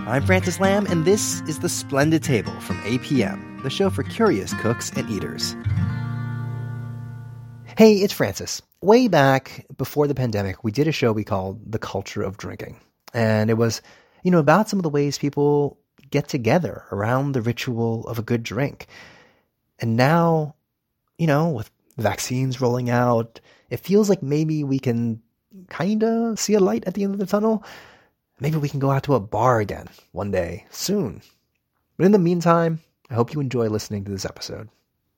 I'm Francis Lamb, and this is The Splendid Table from APM, the show for curious cooks and eaters. Hey, it's Francis. Way back before the pandemic, we did a show we called The Culture of Drinking. And it was, about some of the ways people get together around the ritual of a good drink. And now, with vaccines rolling out, it feels like maybe we can kind of see a light at the end of the tunnel. Maybe we can go out to a bar again one day soon. But in the meantime, I hope you enjoy listening to this episode.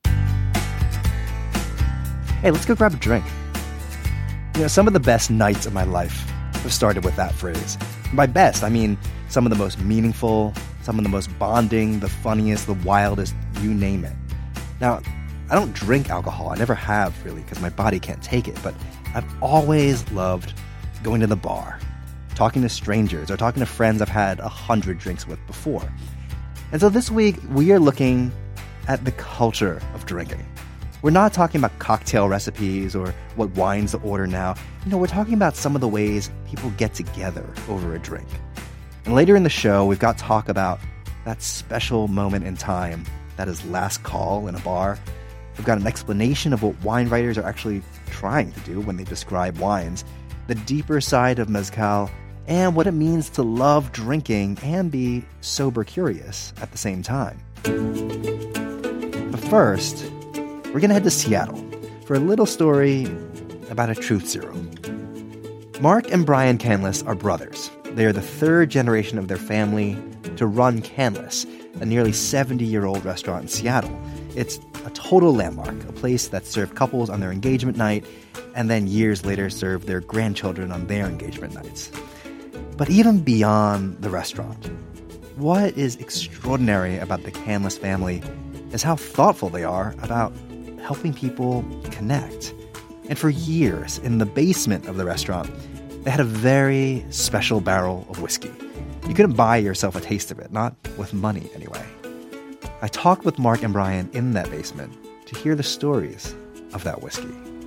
Hey, let's go grab a drink. Some of the best nights of my life have started with that phrase. And by best, I mean some of the most meaningful, some of the most bonding, the funniest, the wildest, you name it. Now, I don't drink alcohol. I never have, really, because my body can't take it. But I've always loved going to the bar, talking to strangers, or talking to friends I've had 100 drinks with before. And so this week, we are looking at the culture of drinking. We're not talking about cocktail recipes or what wines to order now. We're talking about some of the ways people get together over a drink. And later in the show, we've got talk about that special moment in time that is last call in a bar. We've got an explanation of what wine writers are actually trying to do when they describe wines, the deeper side of mezcal, and what it means to love drinking and be sober curious at the same time. But first, we're going to head to Seattle for a little story about a truth serum. Mark and Brian Canlis are brothers. They are the third generation of their family to run Canlis, a nearly 70-year-old restaurant in Seattle. It's a total landmark, a place that served couples on their engagement night and then years later served their grandchildren on their engagement nights. But even beyond the restaurant, what is extraordinary about the Canlis family is how thoughtful they are about helping people connect. And for years, in the basement of the restaurant, they had a very special barrel of whiskey. You couldn't buy yourself a taste of it, not with money anyway. I talked with Mark and Brian in that basement to hear the stories of that whiskey.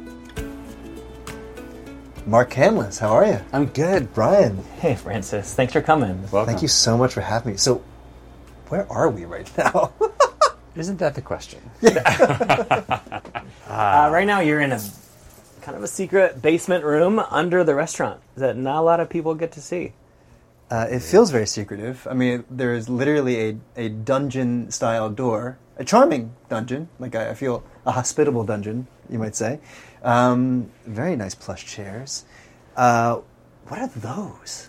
Mark Canlis, how are you? I'm good. Brian. Hey, Francis. Thanks for coming. Welcome. Thank you so much for having me. So, where are we right now? Isn't that the question? Right now, you're in a kind of a secret basement room under the restaurant that not a lot of people get to see. It feels very secretive. I mean, there is literally a dungeon-style door, a charming dungeon, I feel a hospitable dungeon, you might say. Very nice plush chairs. What are those?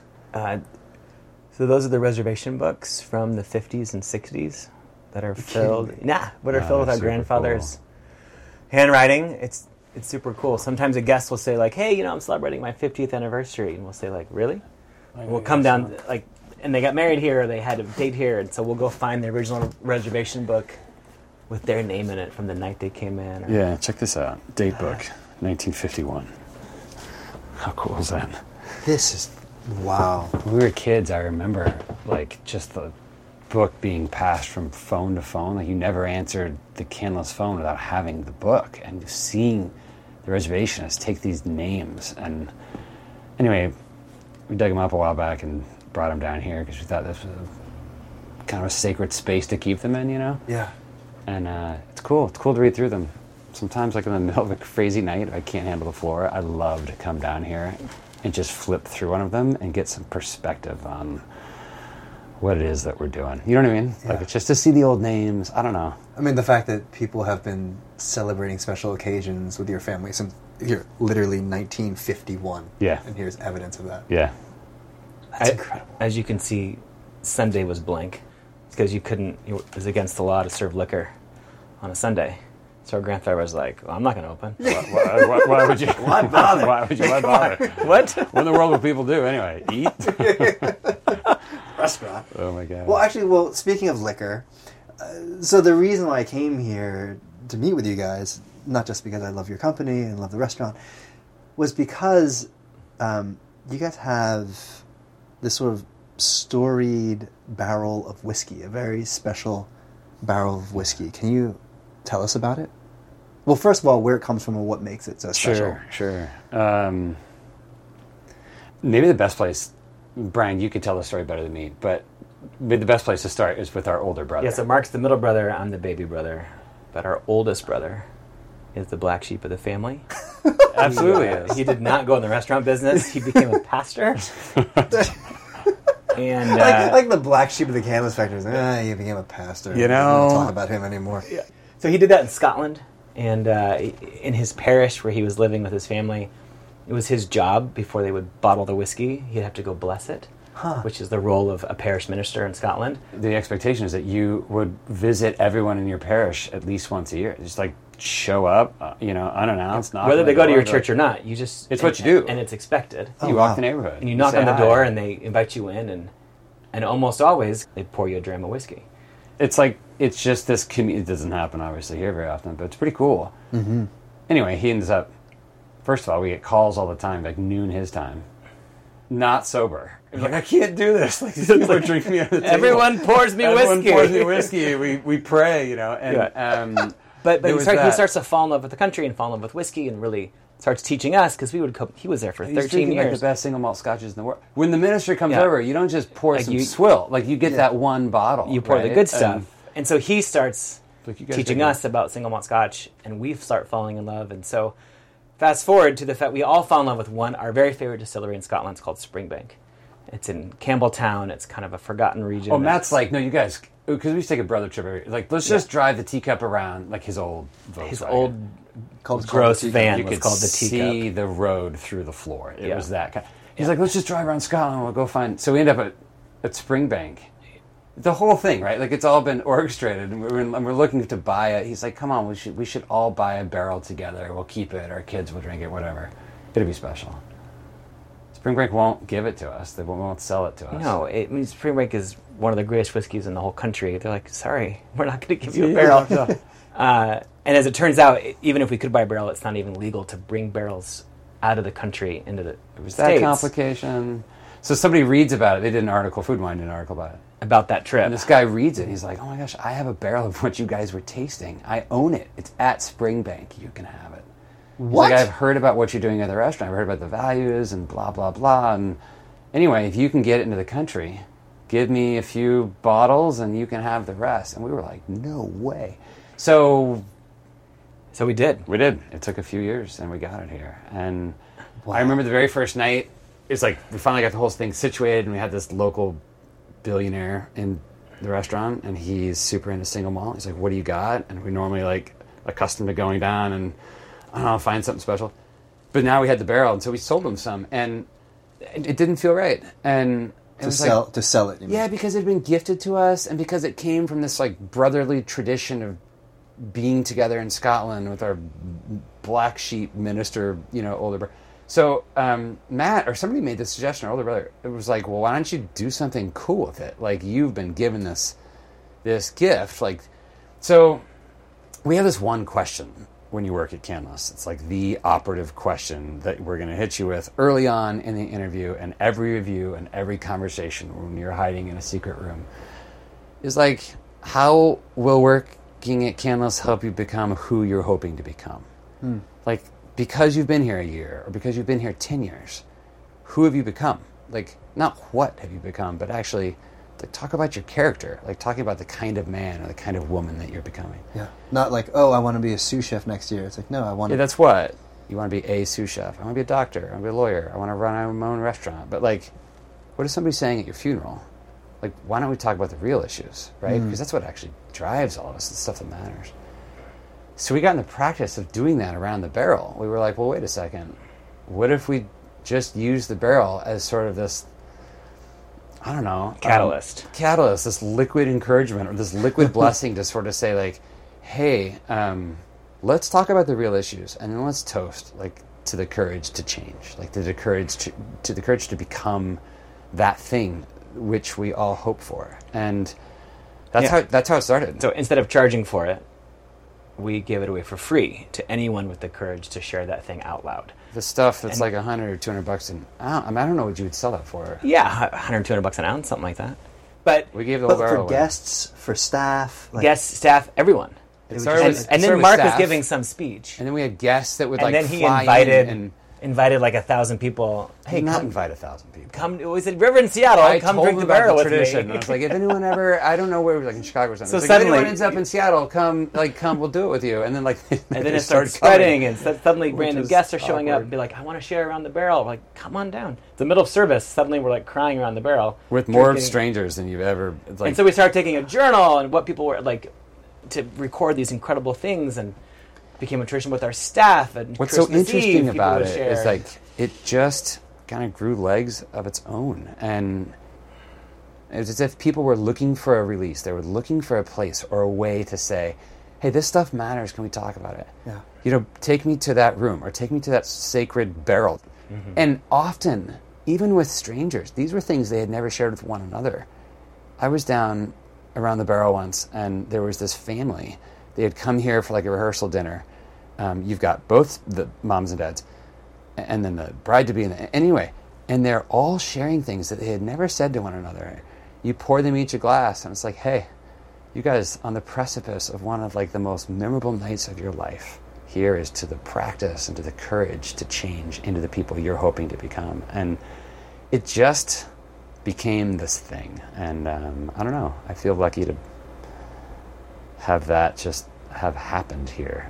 So those are the reservation books from the 50s and 60s that are filled. Filled with our grandfather's handwriting. It's super cool. Sometimes a guest will say "Hey, I'm celebrating my 50th anniversary," and we'll say "Really?" We'll come down and they got married here, or they had a date here, and so we'll go find the original reservation book with their name in it from the night they came in. Yeah, check this out. Date book, 1951. How cool is that? This is, wow. When we were kids, I remember, just the book being passed from phone to phone. You never answered the Canlis phone without having the book. And just seeing the reservationists take these names. And anyway, we dug them up a while back and brought them down here because we thought this was kind of a sacred space to keep them in, Yeah. And it's cool. It's cool to read through them. Sometimes, in the middle of a crazy night, if I can't handle the floor, I love to come down here and just flip through one of them and get some perspective on what it is that we're doing. You know what I mean? Yeah. It's just to see the old names. I don't know. I mean, the fact that people have been celebrating special occasions with your family since literally 1951. Yeah. And here's evidence of that. Yeah. That's incredible. As you can see, Sunday was blank. It's because it was against the law to serve liquor on a Sunday. So our grandfather was like, "Well, I'm not going to open." Why would you? Why bother? Why bother? What? What in the world will people do anyway? Eat? Restaurant. Oh my God. Well, speaking of liquor, so the reason why I came here to meet with you guys, not just because I love your company and love the restaurant, was because you guys have this sort of storied barrel of whiskey, a very special barrel of whiskey. Can you tell us about it? Well, first of all, where it comes from and what makes it so special. Sure. Maybe the best place, Brian, you could tell the story better than me, but the best place to start is with our older brother. Yeah, so Mark's the middle brother, I'm the baby brother. But our oldest brother is the black sheep of the family. Absolutely is. He did not go in the restaurant business. He became a pastor. And like the black sheep of the canvas factory. He became a pastor. You We know? don't talk about him anymore. yeah. So he did that in Scotland. And in his parish where he was living with his family, it was his job before they would bottle the whiskey. He'd have to go bless it, which is the role of a parish minister in Scotland. The expectation is that you would visit everyone in your parish at least once a year. Just like show up, unannounced. knock Whether on they the go to door, your like- church or not, you just... It's what you do. And it's expected. You Oh, walk wow. the neighborhood. And you knock say on the hi. door and they invite you in, and almost always they pour you a dram of whiskey. It's just this community. It doesn't happen obviously here very often, but it's pretty cool. Mm-hmm. Anyway, he ends up. First of all, we get calls all the time, like noon his time, not sober. He's like, I can't do this. Like these people are drinking me at the table. Everyone pours me Everyone whiskey. pours me whiskey. We pray, And But there he, was he that. starts to fall in love with the country and fall in love with whiskey and really starts teaching us because he was there for He's 13 drinking like years. the best single malt scotches in the world. When the minister comes Yeah. over, you don't just pour Like some you- swill. Like you get that one bottle. You pour the right? good stuff. And so he starts Like, you guys teaching drink us about single malt scotch, and we start falling in love. And so fast forward to the fact we all fall in love with our very favorite distillery in Scotland. It's called Springbank. It's in Campbelltown. It's kind of a forgotten region. Oh, Matt's like, no, you guys, because we used to take a brother trip. Like, let's just drive the teacup around, like his old Volkswagen. his old Called gross the Teacup. van You was could called the Teacup. see the road through the floor. It Yeah. was that kind. He's like, let's just drive around Scotland. We'll go find. So we end up at Springbank. The whole thing, right? Like it's all been orchestrated, and we're looking to buy it. He's like, come on, we should all buy a barrel together. We'll keep it. Our kids will drink it. Whatever. It'll be special. Springbank won't give it to us. They won't sell it to us. No, Springbank is one of the greatest whiskeys in the whole country. They're like, sorry, we're not going to give you a barrel. And as it turns out, even if we could buy a barrel, it's not even legal to bring barrels out of the country into the It was States that complication. So somebody reads about it. They did an article. Food Wine did an article about it. about that trip. And this guy reads it. And he's like, "Oh my gosh, I have a barrel of what you guys were tasting. I own it. It's at Springbank. You can have it." He's What? like, I've heard about what you're doing at the restaurant. I've heard about the values and blah blah blah. And anyway, if you can get it into the country, give me a few bottles and you can have the rest. And we were like, "No way." So So we did. we did. It took a few years, and we got it here. And I remember the very first night. It's like we finally got the whole thing situated, and we had this local billionaire in the restaurant, and he's super into single malt. He's like, "What do you got?" And we normally like accustomed to going down and I don't know, find something special. But now we had the barrel, and so we sold him some, and it didn't feel right. And it To was sell, like, to sell it. You mean? yeah, because it had been gifted to us, and because it came from this like brotherly tradition of being together in Scotland with our black sheep minister, older brother. So Matt or somebody made this suggestion, our older brother. It was like, well, why don't you do something cool with it? Like you've been given this gift, like. So we have this one question when you work at Canlis. It's like the operative question that we're going to hit you with early on in the interview, and every review and every conversation when you're hiding in a secret room is like, how will working at Canlis help you become who you're hoping to become? Like, because you've been here a year or because you've been here 10 years, who have you become? Like, not what have you become, but actually like, talk about your character, like talking about the kind of man or the kind of woman that you're becoming. Yeah. Not like, oh, I want to be a sous chef next year. It's like, no, I want Yeah, to. that's what. You want to be a sous chef. I want to be a doctor. I want to be a lawyer. I want to run my own restaurant. But, like, what is somebody saying at your funeral? Like, why don't we talk about the real issues, right? Because that's what actually drives all of us, the stuff that matters. So we got in the practice of doing that around the barrel. We were like, well, wait a second. What if we just use the barrel as sort of this, I don't know. Catalyst. This liquid encouragement or this liquid blessing to sort of say, like, hey, let's talk about the real issues, and then let's toast, like, to the courage to change, like to the courage to become that thing which we all hope for. And that's how it started. So instead of charging for it, we give it away for free to anyone with the courage to share that thing out loud. The stuff that's like $100 or $200 an ounce. I mean, I don't know what you would sell that for. Yeah, $100, $200 an ounce, something like that. But We gave the whole But barrel for away. guests, for staff, like, guests, staff, everyone. It started with- And it started then with Mark was staff, giving some speech. and then we had guests that would And like then he fly invited in invited like 1,000 people. Hey, not come invite 1,000 people. come. We said River in Seattle. I Come told drink them the about barrel the with tradition. me. And I was like, if anyone ever, I don't know where, like in Chicago or something. So It's like, if suddenly- anyone ends up in Seattle, come, we'll do it with you. And then like, And then they it starts start spreading, coming. and suddenly Which random is guests are showing up awkward. and be like, I want to share around the barrel. We're like, come on down. It's the middle of service. Suddenly we're like crying around the barrel. With more drinking. strangers than you've ever. It's like, And so we started taking a journal and what people were like to record these incredible things, and became a tradition with our staff. And what's so Christmas Eve, interesting people about would it share. is like it just kind of grew legs of its own, and it's as if people were looking for a release. They were looking for a place or a way to say, hey, this stuff matters. Can we talk about it? Yeah. Take me to that room or take me to that sacred barrel. Mm-hmm. And often, even with strangers, these were things they had never shared with one another. I was down around the barrel once, and there was this family. They had come here for like a rehearsal dinner. You've got both the moms and dads, and then the bride-to-be. Anyway, and they're all sharing things that they had never said to one another. You pour them each a glass, and it's like, hey, you guys on the precipice of one of like the most memorable nights of your life. Here is to the practice and to the courage to change into the people you're hoping to become. And it just became this thing. And I don't know, I feel lucky to have that just have happened here.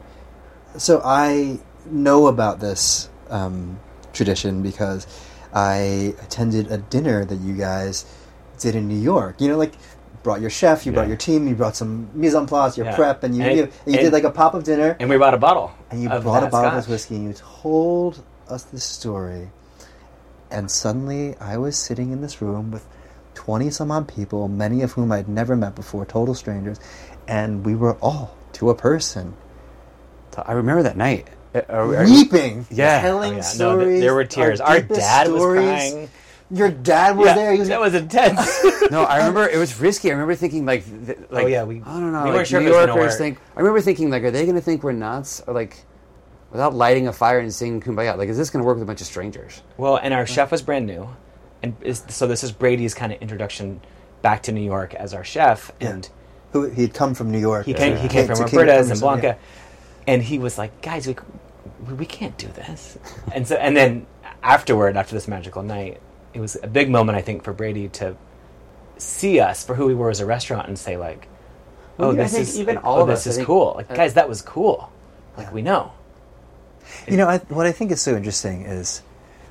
So I know about this tradition because I attended a dinner that you guys did in New York. You know, like brought your chef, you brought your team, you brought some mise en place, your Yeah. prep, and you did like a pop-up dinner. and we bought a bottle. And you of brought a that bottle of scotch. this whiskey, and you told us this story. And suddenly, I was sitting in this room with 20-some-odd people, many of whom I'd never met before, total strangers, and we were all, to a person, I remember that night. weeping, Yeah. telling Oh, yeah. No, stories. there were tears. Our deepest dad stories. was crying. Your dad was there. He was that was intense. No, I remember it was risky. I remember thinking like Oh, yeah, I don't know. we Like weren't sure New if it was gonna Yorkers work. think. I remember thinking like, are they going to think we're nuts? Or like, without lighting a fire and singing "Kumbaya," like, is this going to work with a bunch of strangers? Well, and our chef was brand new, and so this is Brady's kind of introduction back to New York as our chef, and who he had come from New York. he came from to Roberta's King and Blanca, and he was like, "Guys, we can't do this." and then after this magical night, it was a big moment, I think, for Brady to see us for who we were as a restaurant and say like, Well, "Oh, I this think is even like, all oh, of this us, I is think- cool. Like, guys, that was cool. Like, we know." You know, what I think is so interesting is,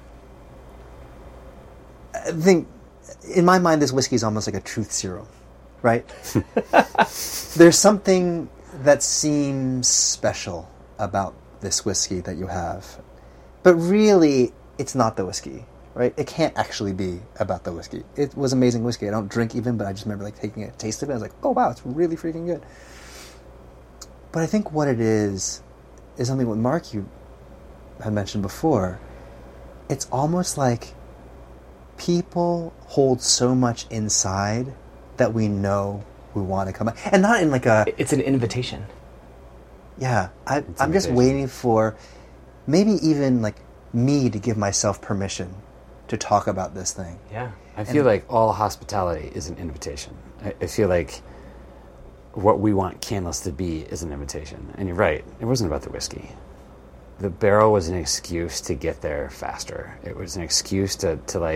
I think, in my mind, this whiskey is almost like a truth serum, right? There's something that seems special about this whiskey that you have, but really, it's not the whiskey, right? It can't actually be about the whiskey. It was amazing whiskey. I don't drink even, but I just remember like taking a taste of it. I was like, oh wow, it's really freaking good. But I think what it is something what Mark, you had mentioned before. It's almost like people hold so much inside that we know we want to come out. And not in like a... It's an invitation. Yeah, I'm just invitation. waiting for maybe even like me to give myself permission to talk about this thing. Yeah. I feel like all hospitality is an invitation. I feel like what we want Canlis to be is an invitation. And you're right, it wasn't about the whiskey. The barrel was an excuse to get there faster. It was an excuse to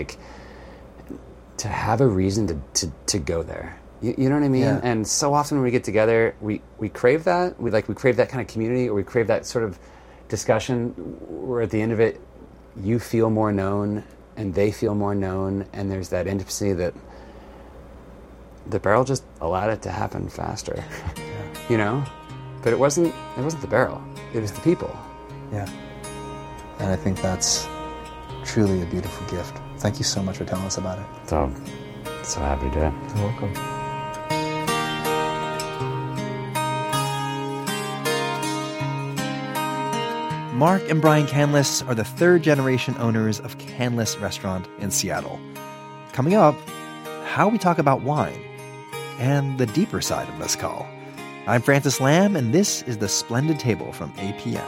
have a reason to go there. You know what I mean? Yeah. And so often when we get together, we crave that. We crave that kind of community, or we crave that sort of discussion where at the end of it, you feel more known and they feel more known, and there's that intimacy that the barrel just allowed it to happen faster. You know? But it wasn't the barrel. It was the people. Yeah. And I think that's truly a beautiful gift. Thank you so much for telling us about it. So happy to do it. You're welcome. Mark and Brian Canlis are the third-generation owners of Canlis Restaurant in Seattle. Coming up, how we talk about wine and the deeper side of mezcal. I'm Francis Lamb, and this is The Splendid Table from APM.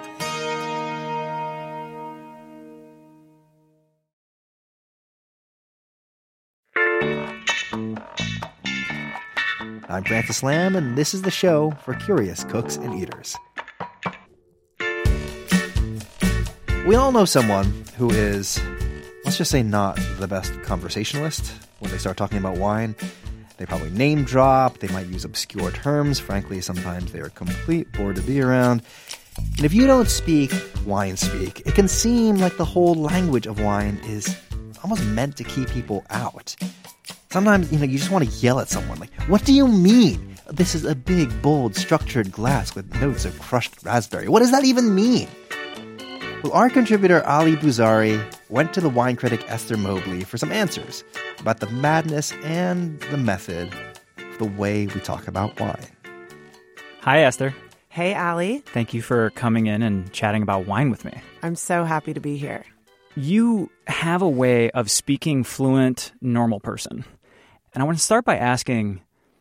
I'm Francis Lamb, and this is the show for curious cooks and eaters. We all know someone who is, let's just say, not the best conversationalist when they start talking about wine. They probably name drop, they might use obscure terms. Frankly, sometimes they are a complete bore to be around. And if you don't speak wine speak, it can seem like the whole language of wine is almost meant to keep people out. Sometimes, you just want to yell at someone, like, what do you mean? This is a big, bold, structured glass with notes of crushed raspberry. What does that even mean? Well, our contributor Ali Bouzari went to the wine critic Esther Mobley for some answers about the madness and the method of the way we talk about wine. Hi, Esther. Hey, Ali. Thank you for coming in and chatting about wine with me. I'm so happy to be here. You have a way of speaking fluent, normal person. And I want to start by asking,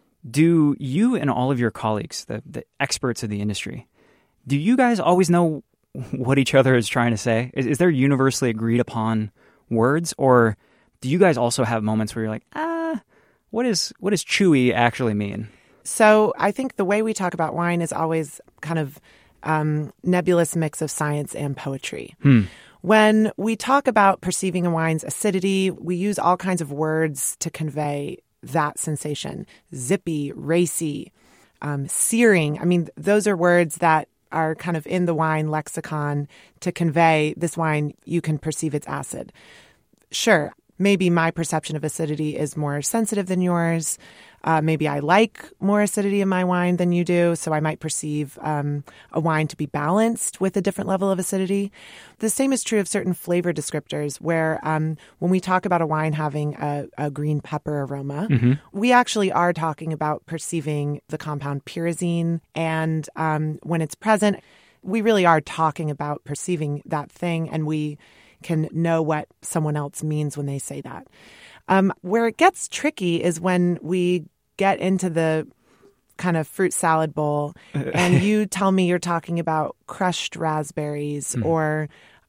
do you and all of your colleagues, the experts of the industry, do you guys always know what each other is trying to say? Is there universally agreed upon words? Or do you guys also have moments where you're like, what does chewy actually mean? So I think the way we talk about wine is always kind of nebulous mix of science and poetry. When we talk about perceiving a wine's acidity, we use all kinds of words to convey that sensation. Zippy, racy, searing. I mean, those are words that are kind of in the wine lexicon to convey this wine, you can perceive its acid. Sure, maybe my perception of acidity is more sensitive than yours. Maybe I like more acidity in my wine than you do, so I might perceive a wine to be balanced with a different level of acidity. The same is true of certain flavor descriptors, where when we talk about a wine having a green pepper aroma, we actually are talking about perceiving the compound pyrazine, and when it's present, we really are talking about perceiving that thing, and we can know what someone else means when they say that. Where it gets tricky is when we get into the kind of fruit salad bowl and you tell me you're talking about crushed raspberries or,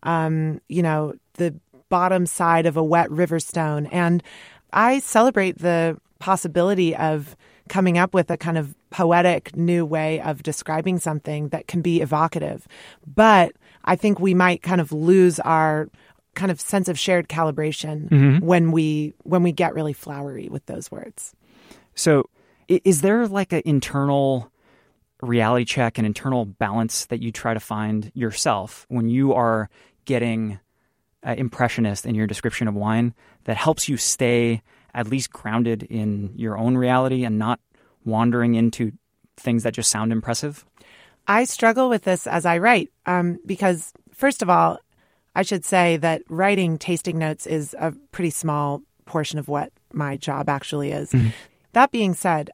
the bottom side of a wet river stone. And I celebrate the possibility of coming up with a kind of poetic new way of describing something that can be evocative. But I think we might kind of lose our kind of sense of shared calibration when we get really flowery with those words. So is there like an internal reality check, an internal balance that you try to find yourself when you are getting impressionist in your description of wine that helps you stay at least grounded in your own reality and not wandering into things that just sound impressive? I struggle with this as I write because, first of all, I should say that writing tasting notes is a pretty small portion of what my job actually is. That being said,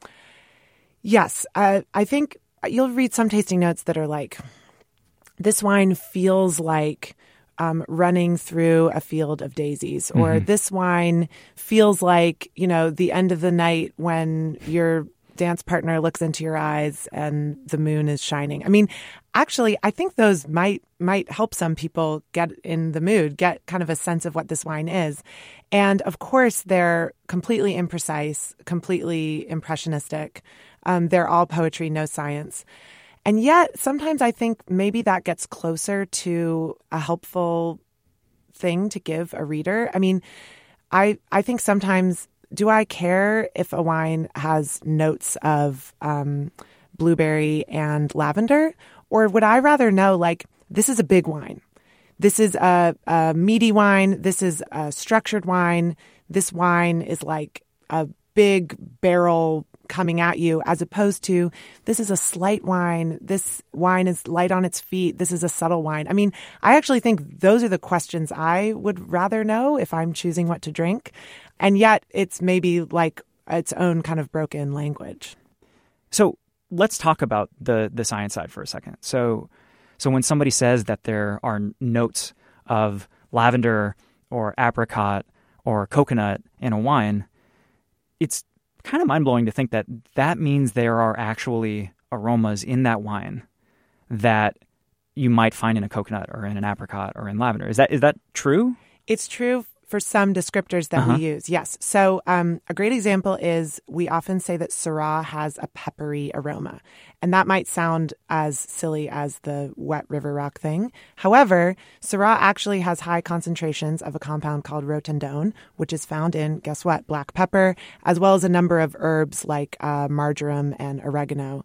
yes, I think you'll read some tasting notes that are like, this wine feels like running through a field of daisies, or this wine feels like, the end of the night when your dance partner looks into your eyes and the moon is shining. I mean, actually, I think those might help some people get in the mood, get kind of a sense of what this wine is. And of course, they're completely imprecise, completely impressionistic. They're all poetry, no science. And yet, sometimes I think maybe that gets closer to a helpful thing to give a reader. I mean, I think sometimes, do I care if a wine has notes of blueberry and lavender? Or would I rather know, like, this is a big wine. This is a meaty wine. This is a structured wine. This wine is like a big barrel coming at you, as opposed to this is a slight wine. This wine is light on its feet. This is a subtle wine. I mean, I actually think those are the questions I would rather know if I'm choosing what to drink. And yet it's maybe like its own kind of broken language. So let's talk about the science side for a second. So when somebody says that there are notes of lavender or apricot or coconut in a wine, it's kind of mind-blowing to think that means there are actually aromas in that wine that you might find in a coconut or in an apricot or in lavender. Is that true? It's true For some descriptors that we use, yes. So a great example is we often say that Syrah has a peppery aroma. And that might sound as silly as the wet river rock thing. However, Syrah actually has high concentrations of a compound called rotendone, which is found in, guess what, black pepper, as well as a number of herbs like marjoram and oregano.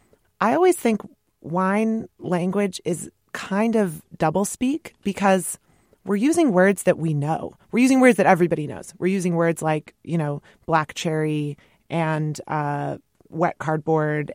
I always think wine language is kind of doublespeak because we're using words that we know. We're using words that everybody knows. We're using words like, black cherry and wet cardboard.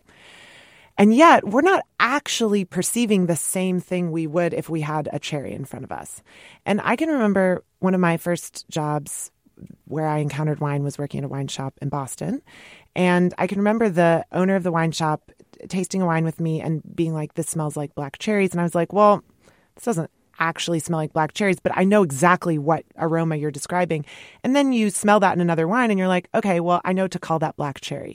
And yet we're not actually perceiving the same thing we would if we had a cherry in front of us. And I can remember one of my first jobs where I encountered wine was working at a wine shop in Boston. And I can remember the owner of the wine shop tasting a wine with me and being like, this smells like black cherries. And I was like, well, this doesn't actually smell like black cherries, but I know exactly what aroma you're describing. And then you smell that in another wine and you're like, okay, well, I know to call that black cherry.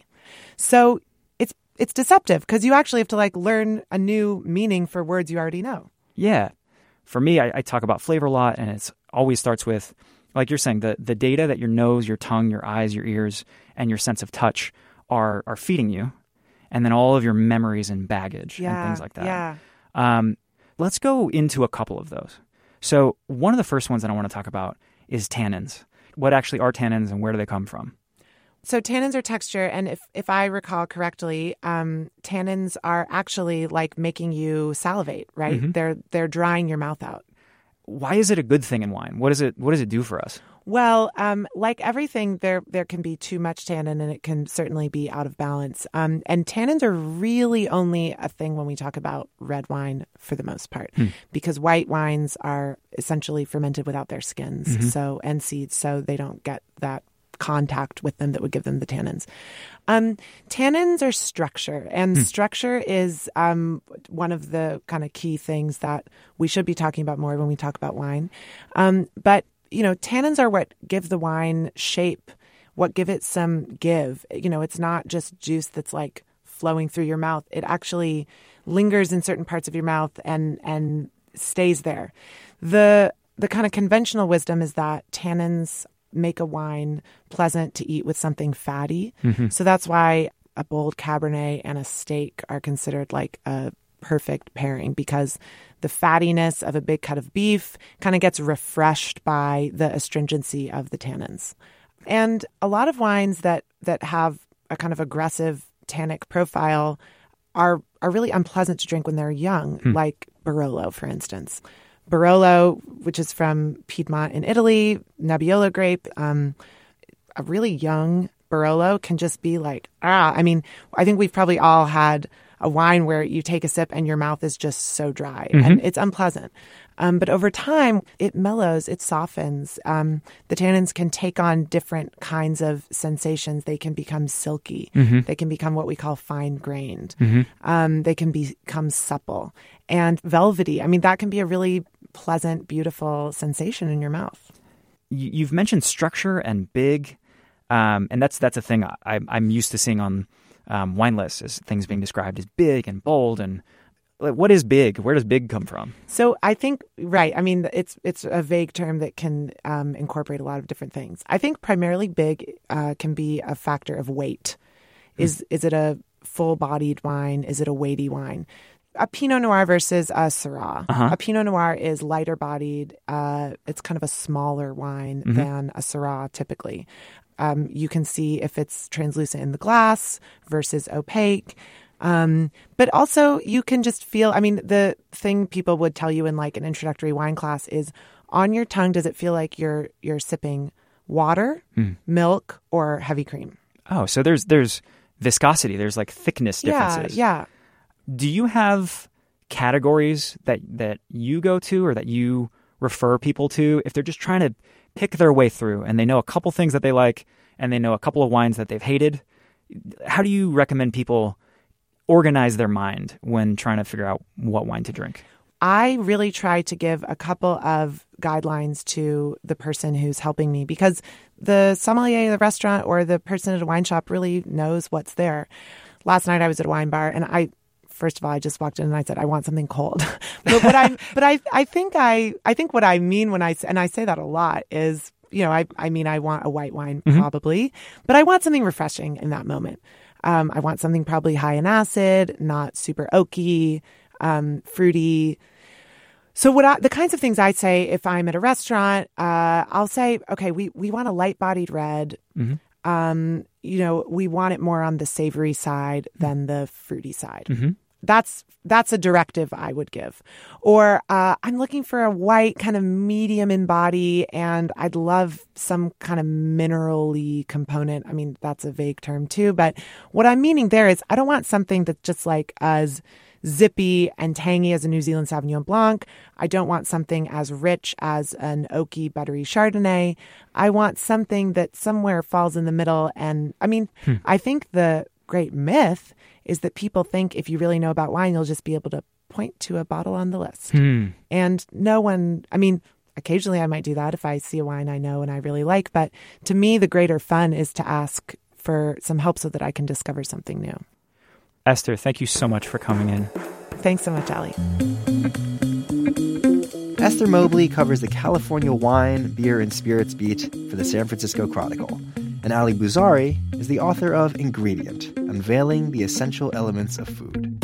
So it's deceptive because you actually have to learn a new meaning for words you already know. Yeah. For me, I talk about flavor a lot, and it always starts with, like you're saying, the data that your nose, your tongue, your eyes, your ears, and your sense of touch are feeding you, and then all of your memories and baggage and things like that. Yeah. Let's go into a couple of those. So one of the first ones that I want to talk about is tannins. What actually are tannins and where do they come from? So tannins are texture, and if I recall correctly, tannins are actually like making you salivate, right? Mm-hmm. They're drying your mouth out. Why is it a good thing in wine? What does it do for us? Well, like everything, there can be too much tannin, and it can certainly be out of balance. And tannins are really only a thing when we talk about red wine, for the most part, because white wines are essentially fermented without their skins, and seeds, so they don't get that contact with them that would give them the tannins. Tannins are structure, and structure is one of the kind of key things that we should be talking about more when we talk about wine. But tannins are what give the wine shape, what give it some give. It's not just juice that's like flowing through your mouth. It actually lingers in certain parts of your mouth and stays there. The kind of conventional wisdom is that tannins make a wine pleasant to eat with something fatty. So that's why a bold Cabernet and a steak are considered like a perfect pairing, because the fattiness of a big cut of beef kind of gets refreshed by the astringency of the tannins. And a lot of wines that have a kind of aggressive tannic profile are really unpleasant to drink when they're young, like Barolo, for instance. Barolo, which is from Piedmont in Italy, Nebbiolo grape, a really young Barolo can just be like, I think we've probably all had a wine where you take a sip and your mouth is just so dry and it's unpleasant. But over time, it mellows, it softens. The tannins can take on different kinds of sensations. They can become silky. They can become what we call fine-grained. They can become supple and velvety. That can be a really pleasant, beautiful sensation in your mouth. You've mentioned structure and big, and that's a thing I'm used to seeing on wine lists, is things being described as big and bold. And what is big? Where does big come from? So I think, right, it's a vague term that can incorporate a lot of different things. I think primarily big can be a factor of weight. Is it a full-bodied wine? Is it a weighty wine? A Pinot Noir versus a Syrah. A Pinot Noir is lighter bodied. It's kind of a smaller wine than a Syrah typically. You can see if it's translucent in the glass versus opaque. But also you can just feel, the thing people would tell you in like an introductory wine class is, on your tongue, does it feel like you're sipping water, milk, or heavy cream? Oh, so there's viscosity. There's like thickness differences. Yeah. Do you have categories that you go to or that you refer people to if they're just trying to pick their way through and they know a couple things that they like and they know a couple of wines that they've hated? How do you recommend people organize their mind when trying to figure out what wine to drink? I really try to give a couple of guidelines to the person who's helping me, because the sommelier of the restaurant or the person at a wine shop really knows what's there. Last night I was at a wine bar and first of all, I just walked in and I said, I want something cold. I think what I mean when I say that a lot is I want a white wine probably, but I want something refreshing in that moment. I want something probably high in acid, not super oaky, fruity. So the kinds of things I'd say if I'm at a restaurant, I'll say, okay, we want a light-bodied red. We want it more on the savory side than the fruity side. That's a directive I would give. Or I'm looking for a white kind of medium in body, and I'd love some kind of mineral-y component. I mean, that's a vague term too, but what I'm meaning there is I don't want something that's just like as zippy and tangy as a New Zealand Sauvignon Blanc. I don't want something as rich as an oaky, buttery Chardonnay. I want something that somewhere falls in the middle. And I mean, I think the great myth is that people think if you really know about wine, you'll just be able to point to a bottle on the list. And no one, I mean, occasionally I might do that if I see a wine I know and I really like. But to me, the greater fun is to ask for some help so that I can discover something new. Esther, thank you so much for coming in. Thanks so much, Ali. Esther Mobley covers the California wine, beer, and spirits beat for the San Francisco Chronicle. And Ali Bouzari is the author of Ingredient, Unveiling the Essential Elements of Food.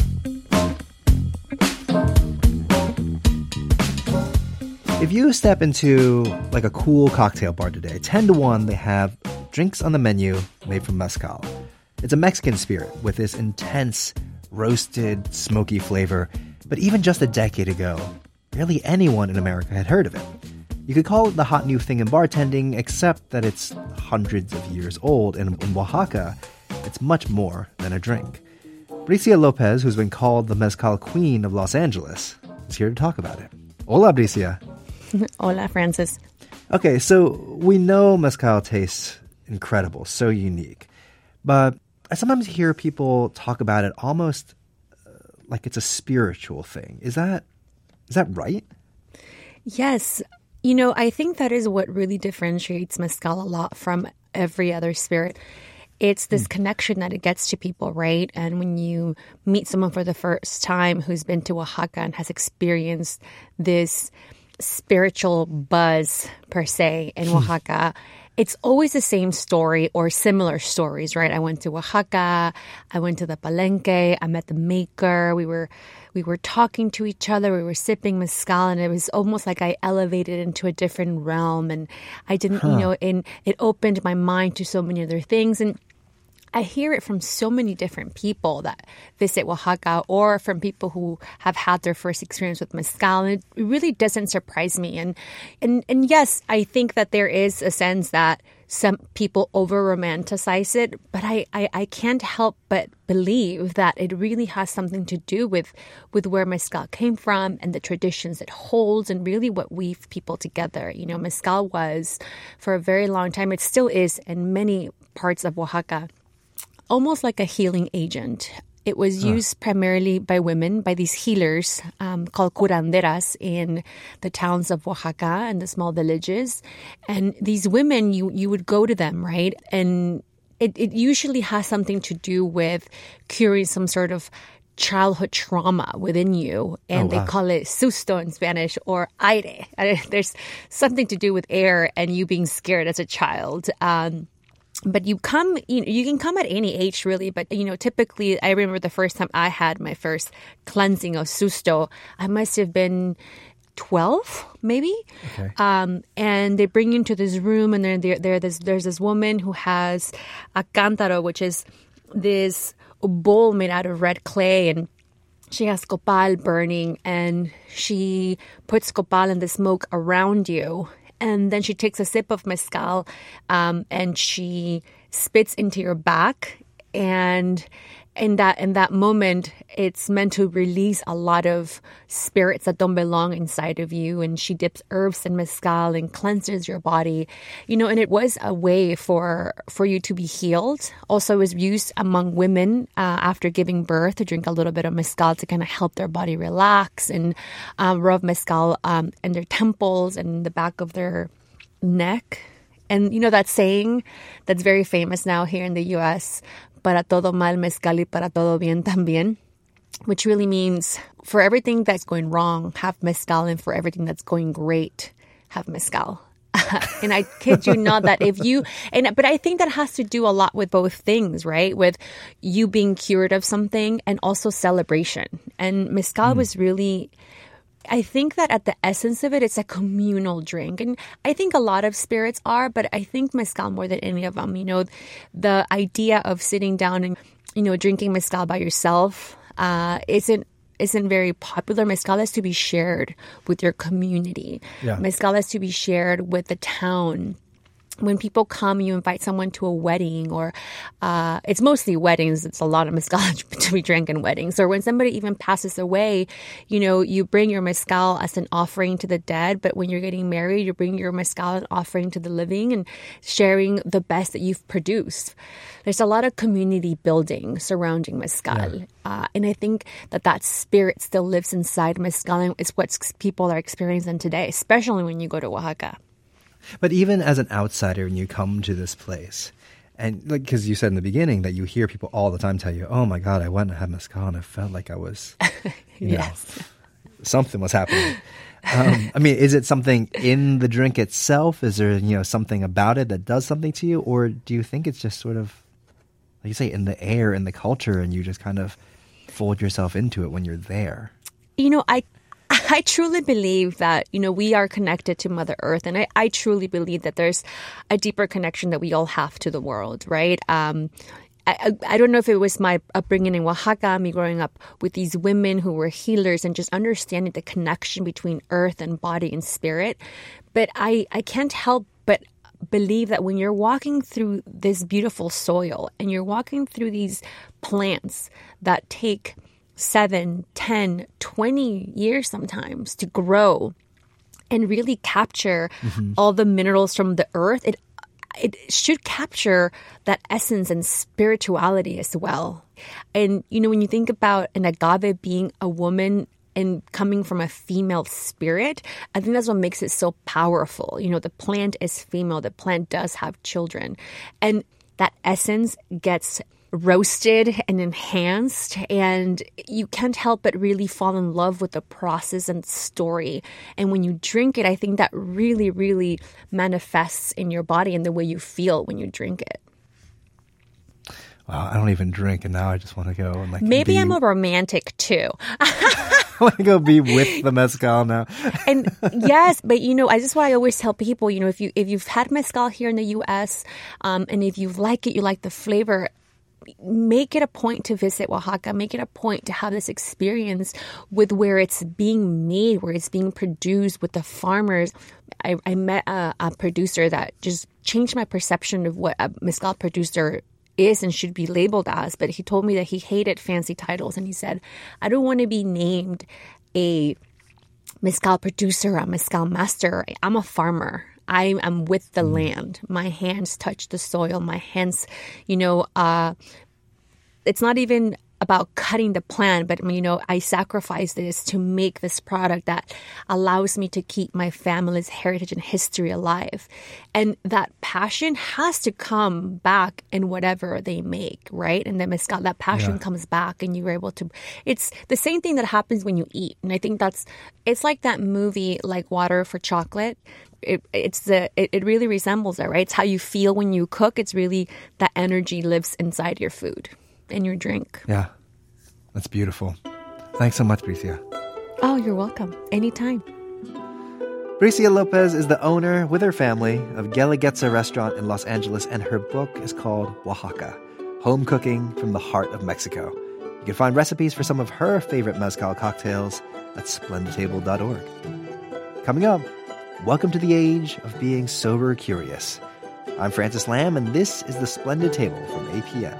If you step into like a cool cocktail bar today, 10 to 1, they have drinks on the menu made from mezcal. It's a Mexican spirit with this intense, roasted, smoky flavor. But even just a decade ago, barely anyone in America had heard of it. You could call it the hot new thing in bartending, except that it's hundreds of years old. And in Oaxaca, it's much more than a drink. Bricia Lopez, who's been called the mezcal queen of Los Angeles, is here to talk about it. Hola, Bricia. Hola, Francis. Okay, so we know mezcal tastes incredible, so unique. But I sometimes hear people talk about it almost like it's a spiritual thing. Is that right? Yes. I think that is what really differentiates mezcal a lot from every other spirit. It's this connection that it gets to people, right? And when you meet someone for the first time who's been to Oaxaca and has experienced this spiritual buzz, per se, in Oaxaca, it's always the same story or similar stories, right? I went to Oaxaca, I went to the Palenque, I met the maker, we were talking to each other, we were sipping mezcal, and it was almost like I elevated into a different realm, and I didn't, and it opened my mind to so many other things. And I hear it from so many different people that visit Oaxaca or from people who have had their first experience with mezcal. And it really doesn't surprise me. And yes, I think that there is a sense that some people over-romanticize it, but I can't help but believe that it really has something to do with where mezcal came from and the traditions it holds and really what weaves people together. Mezcal was, for a very long time, it still is in many parts of Oaxaca, almost like a healing agent. It was used primarily by women, by these healers called curanderas in the towns of Oaxaca and the small villages. And these women, you would go to them, right? And it usually has something to do with curing some sort of childhood trauma within you. And they call it susto in Spanish, or aire. There's something to do with air and you being scared as a child. But you can come at any age, really. But, typically, I remember the first time I had my first cleansing of susto, I must have been 12, maybe. Okay. And they bring you into this room, and there's this woman who has a cántaro, which is this bowl made out of red clay, and she has copal burning, and she puts copal and the smoke around you. And then she takes a sip of mezcal and she spits into your back. And in that moment, it's meant to release a lot of spirits that don't belong inside of you. And she dips herbs in mezcal and cleanses your body. And it was a way for you to be healed. Also, it was used among women after giving birth to drink a little bit of mezcal to kind of help their body relax, and rub mezcal in their temples and the back of their neck. And that saying that's very famous now here in the U.S., para todo mal mezcal y para todo bien también, which really means for everything that's going wrong, have mezcal, and for everything that's going great, have mezcal. And I kid you not that but I think that has to do a lot with both things, right? With you being cured of something and also celebration. And mezcal was really, I think that at the essence of it, it's a communal drink. And I think a lot of spirits are, but I think mezcal more than any of them. The idea of sitting down and, drinking mezcal by yourself isn't very popular. Mezcal is to be shared with your community. Yeah. Mezcal is to be shared with the town. When people come, you invite someone to a wedding, or it's mostly weddings. It's a lot of mezcal to be drank in weddings. Or when somebody even passes away, you bring your mezcal as an offering to the dead. But when you're getting married, you bring your mezcal as an offering to the living and sharing the best that you've produced. There's a lot of community building surrounding mezcal. Yeah. And I think that spirit still lives inside mezcal, and it's what people are experiencing today, especially when you go to Oaxaca. But even as an outsider, when you come to this place, and because you said in the beginning that you hear people all the time tell you, "Oh my God, I went and had mezcal and I felt like I was, something was happening." Is it something in the drink itself? Is there something about it that does something to you, or do you think it's just sort of, like you say, in the air, in the culture, and you just kind of fold yourself into it when you're there? I truly believe that, we are connected to Mother Earth. And I truly believe that there's a deeper connection that we all have to the world, right? I don't know if it was my upbringing in Oaxaca, me growing up with these women who were healers and just understanding the connection between earth and body and spirit. But I can't help but believe that when you're walking through this beautiful soil and you're walking through these plants that take 7, 10, 20 years sometimes to grow and really capture all the minerals from the earth, it should capture that essence and spirituality as well. And, when you think about an agave being a woman and coming from a female spirit, I think that's what makes it so powerful. The plant is female. The plant does have children. And that essence gets roasted and enhanced, and you can't help but really fall in love with the process and story. And when you drink it, I think that really, really manifests in your body and the way you feel when you drink it. Wow, I don't even drink, and now I just want to go and maybe I'm a romantic too. I want to go be with the mezcal now. And yes, but I just what I always tell people, if you've had mezcal here in the U.S. And if you like it, you like the flavor, make it a point to visit Oaxaca. Make it a point to have this experience with where it's being made, where it's being produced, with the farmers. I met a producer that just changed my perception of what a mezcal producer is and should be labeled as. But he told me that he hated fancy titles, and he said, "I don't want to be named a mezcal producer, a mezcal master. I'm a farmer. I am with the land. My hands touch the soil. My hands, it's not even about cutting the plant, but, I sacrifice this to make this product that allows me to keep my family's heritage and history alive." And that passion has to come back in whatever they make, right? And the mezcal, that passion comes back, and you're able to, it's the same thing that happens when you eat. And I think it's like that movie, Like Water for Chocolate. It really resembles that, right? It's how you feel when you cook. It's really that energy lives inside your food and your drink. Yeah, that's beautiful. Thanks so much, Bricia. Oh, you're welcome. Anytime. Bricia Lopez is the owner, with her family, of Guelaguetza restaurant in Los Angeles, and her book is called Oaxaca, Home Cooking from the Heart of Mexico. You can find recipes for some of her favorite mezcal cocktails at splendidtable.org. Coming up, welcome to the age of being sober curious. I'm Francis Lam, and this is The Splendid Table from APM.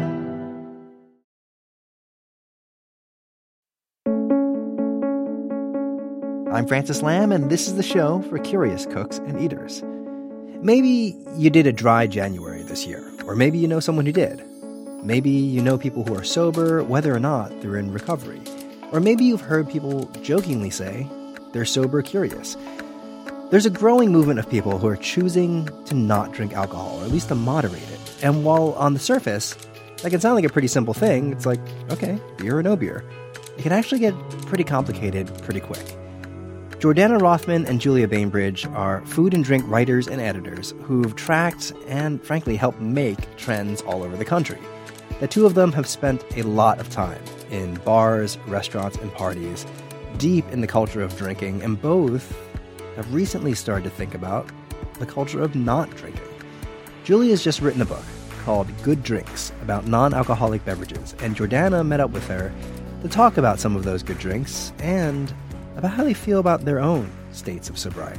I'm Francis Lam, and this is the show for curious cooks and eaters. Maybe you did a dry January this year, or maybe you know someone who did. Maybe you know people who are sober, whether or not they're in recovery. Or maybe you've heard people jokingly say they're sober curious. There's a growing movement of people who are choosing to not drink alcohol, or at least to moderate it. And while on the surface, that can sound like a pretty simple thing, it's like, okay, beer or no beer, it can actually get pretty complicated pretty quick. Jordana Rothman and Julia Bainbridge are food and drink writers and editors who've tracked and, frankly, helped make trends all over the country. The two of them have spent a lot of time in bars, restaurants, and parties, deep in the culture of drinking, and both have recently started to think about the culture of not drinking. Julia's just written a book called Good Drinks about non-alcoholic beverages, and Jordana met up with her to talk about some of those good drinks and about how they feel about their own states of sobriety.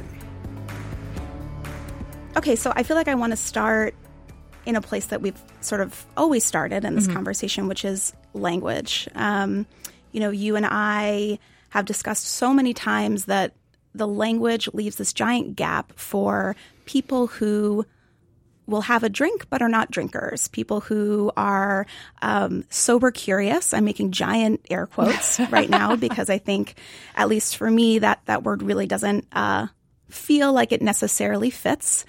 Okay, so I feel like I want to start in a place that we've sort of always started in this conversation, which is language. You and I have discussed so many times that the language leaves this giant gap for people who will have a drink but are not drinkers, people who are sober curious. I'm making giant air quotes right now because I think, at least for me, that word really doesn't feel like it necessarily fits.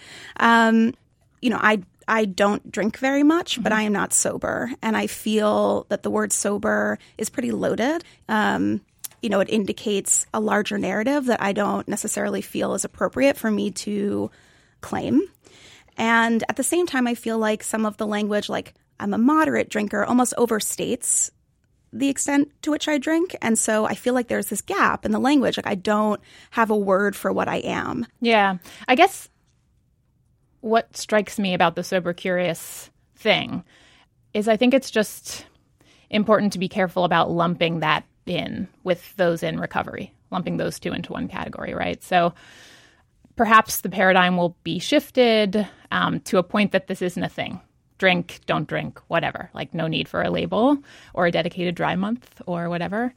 I don't drink very much, but I am not sober. And I feel that the word sober is pretty loaded. It indicates a larger narrative that I don't necessarily feel is appropriate for me to claim. And at the same time, I feel like some of the language, like I'm a moderate drinker, almost overstates the extent to which I drink. And so I feel like there's this gap in the language. Like I don't have a word for what I am. Yeah. I guess what strikes me about the sober curious thing is I think it's just important to be careful about lumping that in with those in recovery, lumping those two into one category, right? So perhaps the paradigm will be shifted to a point that this isn't a thing. Drink, don't drink, whatever. Like no need for a label or a dedicated dry month or whatever.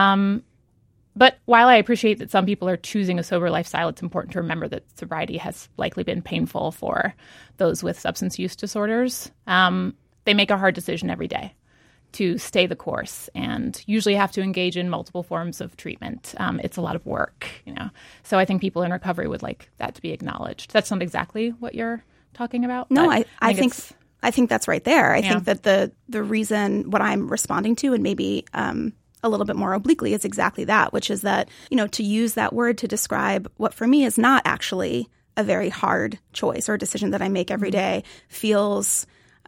But while I appreciate that some people are choosing a sober lifestyle, it's important to remember that sobriety has likely been painful for those with substance use disorders. They make a hard decision every day to stay the course and usually have to engage in multiple forms of treatment. It's a lot of work, So I think people in recovery would like that to be acknowledged. That's not exactly what you're talking about. No, I think that's right there. I think that the reason what I'm responding to, and maybe a little bit more obliquely, is exactly that, which is that, to use that word to describe what for me is not actually a very hard choice or a decision that I make every day feels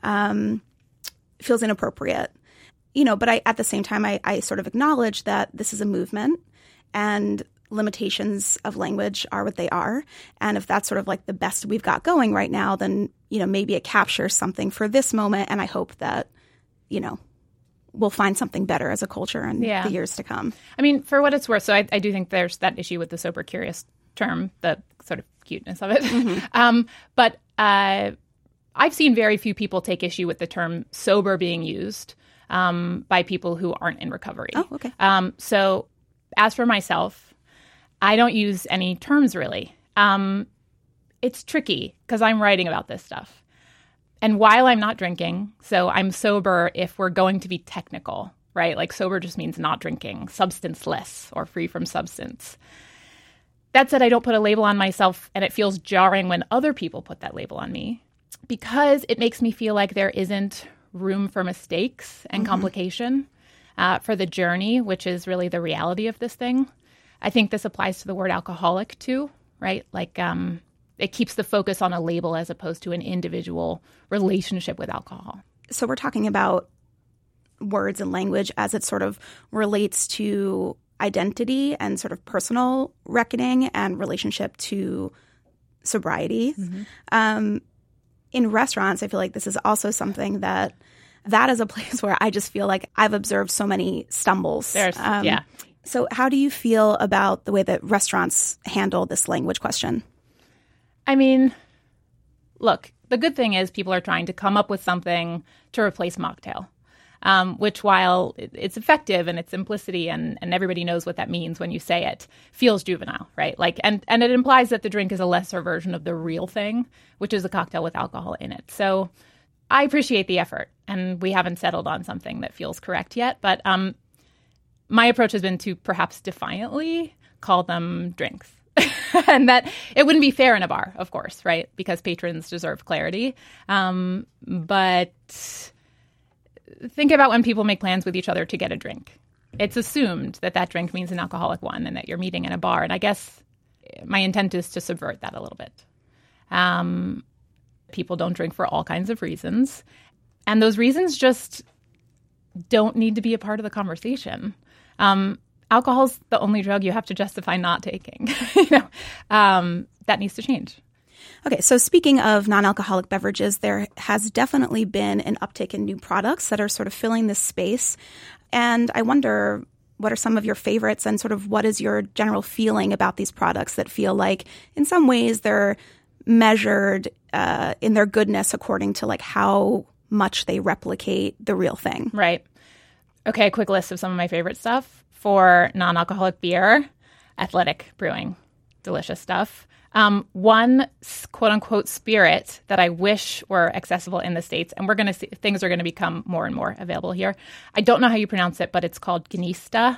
inappropriate. But at the same time, I sort of acknowledge that this is a movement and limitations of language are what they are. And if that's sort of like the best we've got going right now, then, maybe it captures something for this moment. And I hope that, we'll find something better as a culture in the years to come. I mean, for what it's worth, so I do think there's that issue with the sober curious term, the sort of cuteness of it. But I've seen very few people take issue with the term sober being used by people who aren't in recovery. Oh, okay. So as for myself, I don't use any terms really. It's tricky because I'm writing about this stuff. And while I'm not drinking, so I'm sober if we're going to be technical, right? Like sober just means not drinking, substanceless or free from substance. That said, I don't put a label on myself, and it feels jarring when other people put that label on me because it makes me feel like there isn't room for mistakes and complication for the journey, which is really the reality of this thing. I think this applies to the word alcoholic too, right? Like it keeps the focus on a label as opposed to an individual relationship with alcohol. So we're talking about words and language as it sort of relates to identity and sort of personal reckoning and relationship to sobriety. In restaurants, I feel like this is also something that is a place where I just feel like I've observed so many stumbles. So how do you feel about the way that restaurants handle this language question? I mean, look, the good thing is people are trying to come up with something to replace mocktail, which while it's effective in its simplicity and everybody knows what that means when you say it, feels juvenile, right? Like, and it implies that the drink is a lesser version of the real thing, which is a cocktail with alcohol in it. So I appreciate the effort, and we haven't settled on something that feels correct yet. But my approach has been to perhaps defiantly call them drinks. And that it wouldn't be fair in a bar, of course, right? Because patrons deserve clarity. But think about when people make plans with each other to get a drink. it's assumed that that drink means an alcoholic one and that you're meeting in a bar. And I guess my intent is to subvert that a little bit. People don't drink for all kinds of reasons. And those reasons just don't need to be a part of the conversation. Alcohol's the only drug you have to justify not taking. That needs to change. Okay, so speaking of non-alcoholic beverages, there has definitely been an uptick in new products that are sort of filling this space. And I wonder, what are some of your favorites and sort of what is your general feeling about these products that feel like in some ways they're measured in their goodness according to like how much they replicate the real thing? Right. Okay, a quick list of some of my favorite stuff. For non-alcoholic beer, Athletic Brewing, delicious stuff. One quote-unquote spirit that I wish were accessible in the States, and we're going to see things are going to become more and more available here. I don't know how you pronounce it, but it's called Gnista,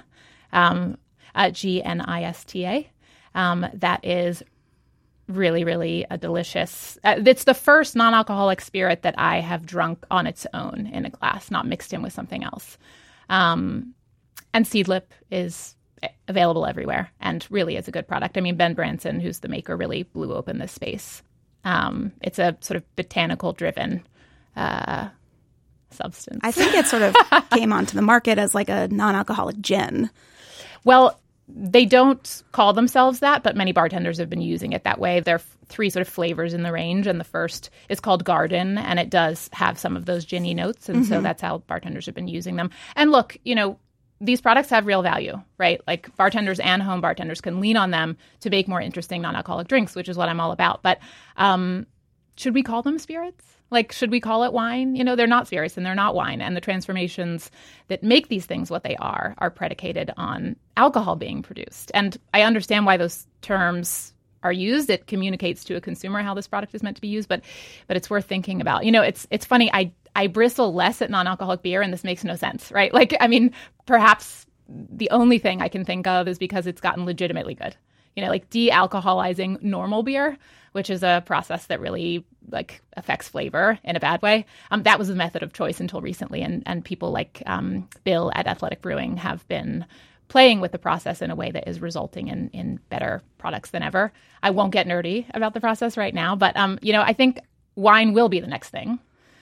Gnista. That is really, really a delicious. It's the first non-alcoholic spirit that I have drunk on its own in a glass, not mixed in with something else. And Seedlip is available everywhere and really is a good product. I mean, Ben Branson, who's the maker, really blew open this space. It's a sort of botanical-driven substance. I think it sort of came onto the market as like a non-alcoholic gin. Well, they don't call themselves that, but many bartenders have been using it that way. There are three sort of flavors in the range, and the first is called Garden, and it does have some of those ginny notes, and so that's how bartenders have been using them. And look, these products have real value, right? Like bartenders and home bartenders can lean on them to make more interesting non-alcoholic drinks, which is what I'm all about. But should we call them spirits? Like, should we call it wine? They're not spirits and they're not wine. And the transformations that make these things what they are predicated on alcohol being produced. And I understand why those terms are used. It communicates to a consumer how this product is meant to be used, but it's worth thinking about. It's funny. I bristle less at non-alcoholic beer, and this makes no sense, right? Perhaps the only thing I can think of is because it's gotten legitimately good. Like de-alcoholizing normal beer, which is a process that really affects flavor in a bad way. That was the method of choice until recently, and people like Bill at Athletic Brewing have been playing with the process in a way that is resulting in better products than ever. I won't get nerdy about the process right now, but I think wine will be the next thing.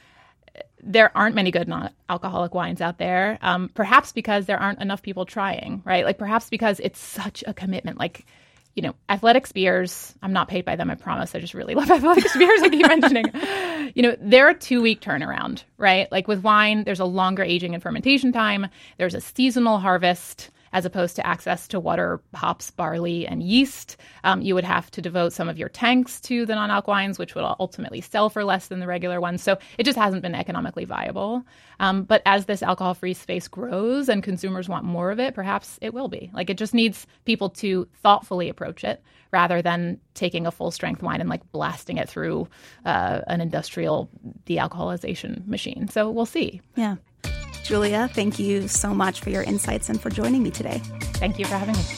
There aren't many good non-alcoholic wines out there, perhaps because there aren't enough people trying, right? Perhaps because it's such a commitment. Athletic beers, I'm not paid by them, I promise. I just really love Athletic beers, I keep mentioning. They're a 2-week turnaround, right? With wine, there's a longer aging and fermentation time. There's a seasonal harvest as opposed to access to water, hops, barley, and yeast. You would have to devote some of your tanks to the non-alc wines, which would ultimately sell for less than the regular ones. So it just hasn't been economically viable. But as this alcohol-free space grows and consumers want more of it, perhaps it will be. It just needs people to thoughtfully approach it rather than taking a full-strength wine and blasting it through an industrial de-alcoholization machine. So we'll see. Yeah. Julia, thank you so much for your insights and for joining me today. Thank you for having me.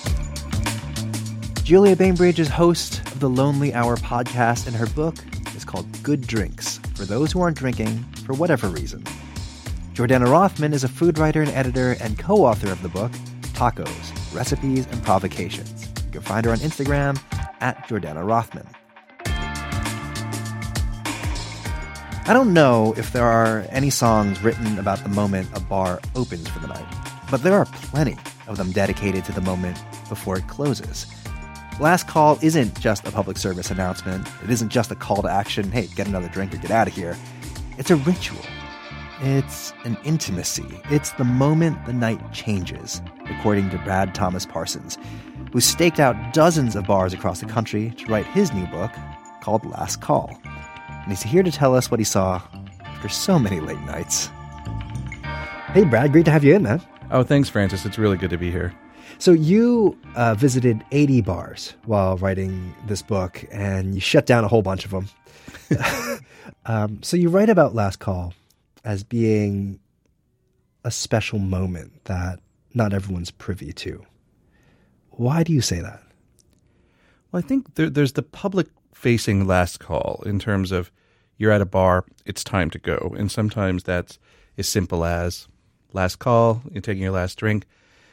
Julia Bainbridge is host of the Lonely Hour podcast, and her book is called Good Drinks, for those who aren't drinking for whatever reason. Jordana Rothman is a food writer and editor and co-author of the book, Tacos, Recipes and Provocations. You can find her on Instagram at Jordana Rothman. I don't know if there are any songs written about the moment a bar opens for the night, but there are plenty of them dedicated to the moment before it closes. Last Call isn't just a public service announcement. It isn't just a call to action, hey, get another drink or get out of here. It's a ritual. It's an intimacy. It's the moment the night changes, according to Brad Thomas Parsons, who staked out dozens of bars across the country to write his new book called Last Call. And he's here to tell us what he saw after so many late nights. Hey, Brad, great to have you in, man. Oh, thanks, Francis. It's really good to be here. So you visited 80 bars while writing this book, and you shut down a whole bunch of them. So you write about Last Call as being a special moment that not everyone's privy to. Why do you say that? Well, I think there's the public-facing last call in terms of you're at a bar, it's time to go. And sometimes that's as simple as last call, you're taking your last drink.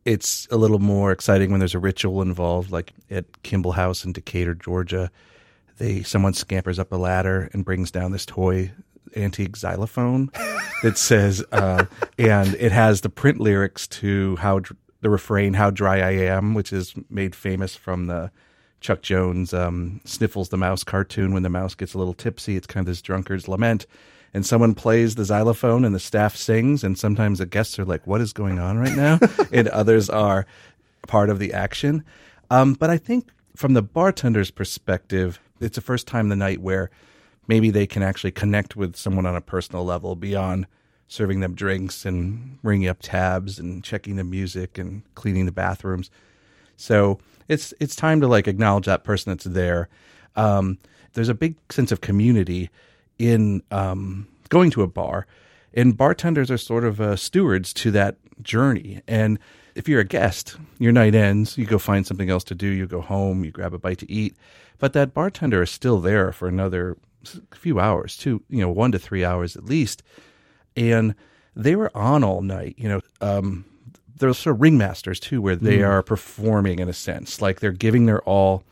it's a little more exciting when there's a ritual involved, like at Kimball House in Decatur, Georgia. Someone scampers up a ladder and brings down this toy antique xylophone that says, and it has the print lyrics to the refrain, "How Dry I Am," which is made famous from the Chuck Jones Sniffles the Mouse cartoon. When the mouse gets a little tipsy, it's kind of this drunkard's lament. And someone plays the xylophone and the staff sings, and sometimes the guests are like, what is going on right now? And others are part of the action. But I think from the bartender's perspective, it's the first time of the night where maybe they can actually connect with someone on a personal level beyond serving them drinks and ringing up tabs and checking the music and cleaning the bathrooms. So it's time to like acknowledge that person that's there. There's a big sense of community in going to a bar, and bartenders are sort of stewards to that journey. And if you're a guest, your night ends, you go find something else to do, you go home, you grab a bite to eat, but that bartender is still there for another few hours, 1 to 3 hours at least. And they were on all night. They're sort of ringmasters too, where they are performing in a sense, like they're giving their all.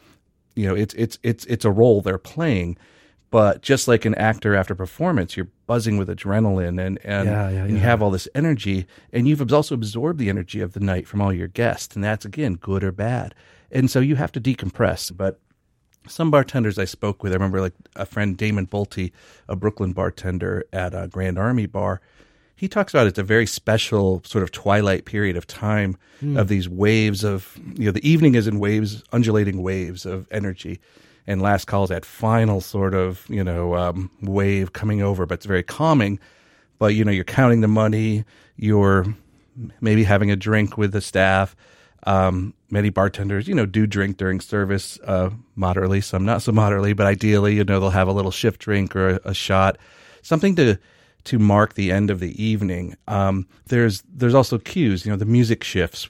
It's a role they're playing. But just like an actor after performance, you're buzzing with adrenaline and you have all this energy, and you've also absorbed the energy of the night from all your guests, and that's, again, good or bad. And so you have to decompress. But some bartenders I spoke with, I remember like a friend, Damon Bolte, a Brooklyn bartender at a Grand Army bar, he talks about it's a very special sort of twilight period of time of these waves of, the evening is in waves, undulating waves of energy. And Last Call is that final sort of, wave coming over, but it's very calming. But, you're counting the money, you're maybe having a drink with the staff. Many bartenders, do drink during service moderately, some not so moderately, but ideally, they'll have a little shift drink or a shot, something to mark the end of the evening. There's also cues, the music shifts.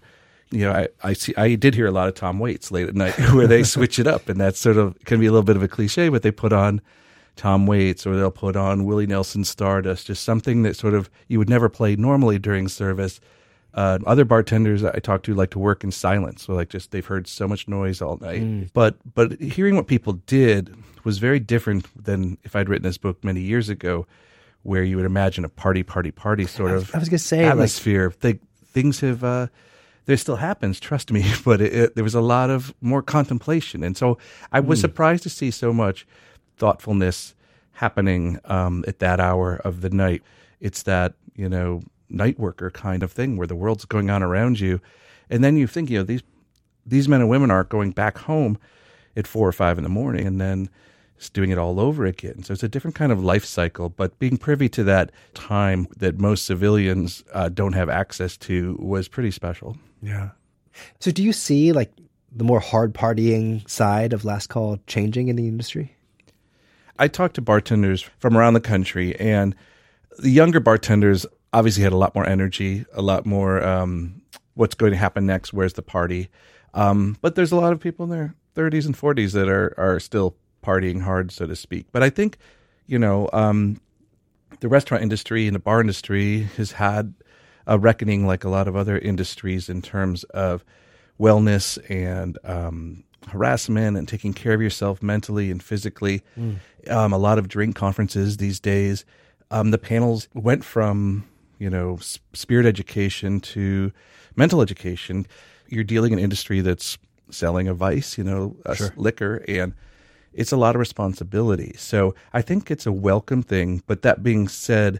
I did hear a lot of Tom Waits late at night where they switch it up, and that sort of can be a little bit of a cliche, but they put on Tom Waits or they'll put on Willie Nelson Stardust, just something that sort of you would never play normally during service. Other bartenders I talk to like to work in silence, so they've heard so much noise all night. But hearing what people did was very different than if I'd written this book many years ago, where you would imagine a party sort of I was gonna say, atmosphere. Things have. There still happens, trust me, but there was a lot of more contemplation. And so I was surprised to see so much thoughtfulness happening at that hour of the night. It's that, night worker kind of thing where the world's going on around you. And then you think, these men and women aren't going back home at 4 or 5 in the morning and then just doing it all over again. So it's a different kind of life cycle, but being privy to that time that most civilians don't have access to was pretty special. Yeah. So do you see the more hard partying side of Last Call changing in the industry? I talked to bartenders from around the country, and the younger bartenders obviously had a lot more energy, a lot more what's going to happen next, where's the party. But there's a lot of people in their 30s and 40s that are still partying hard, so to speak. But I think, the restaurant industry and the bar industry has had a reckoning like a lot of other industries in terms of wellness and harassment and taking care of yourself mentally and physically. A lot of drink conferences these days. The panels went from, spirit education to mental education. You're dealing in an industry that's selling a vice, liquor, and it's a lot of responsibility. So I think it's a welcome thing. But that being said,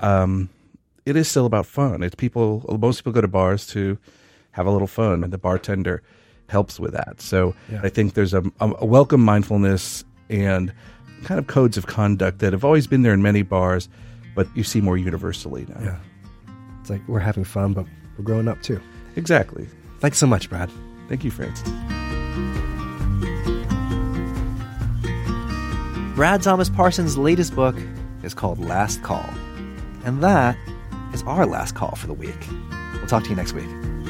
it is still about fun. Most people go to bars to have a little fun, and the bartender helps with that. So I think there's a welcome mindfulness and kind of codes of conduct that have always been there in many bars, but you see more universally now. Yeah. It's like we're having fun, but we're growing up too. Exactly. Thanks so much, Brad. Thank you, Francis. Brad Thomas Parsons' latest book is called Last Call. And that is our last call for the week. We'll talk to you next week.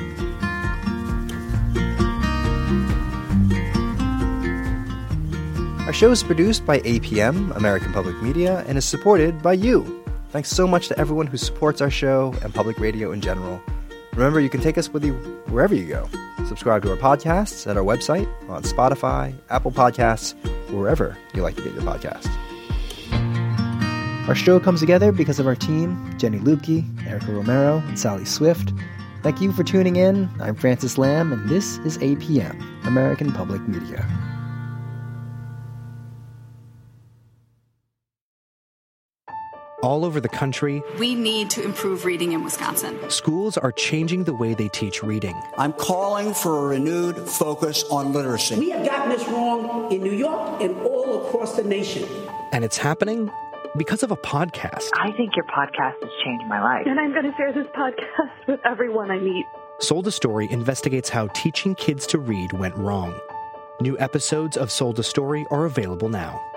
Our show is produced by APM, American Public Media, and is supported by you. Thanks so much to everyone who supports our show and public radio in general. Remember, you can take us with you wherever you go. Subscribe to our podcasts at our website, on Spotify, Apple Podcasts, wherever you like to get your podcasts. Our show comes together because of our team, Jenny Lubke, Erica Romero, and Sally Swift. Thank you for tuning in. I'm Francis Lamb, and this is APM, American Public Media. All over the country, we need to improve reading in Wisconsin. Schools are changing the way they teach reading. I'm calling for a renewed focus on literacy. We have gotten this wrong in New York and all across the nation. And it's happening because of a podcast. I think your podcast has changed my life. And I'm going to share this podcast with everyone I meet. Sold a Story investigates how teaching kids to read went wrong. New episodes of Sold a Story are available now.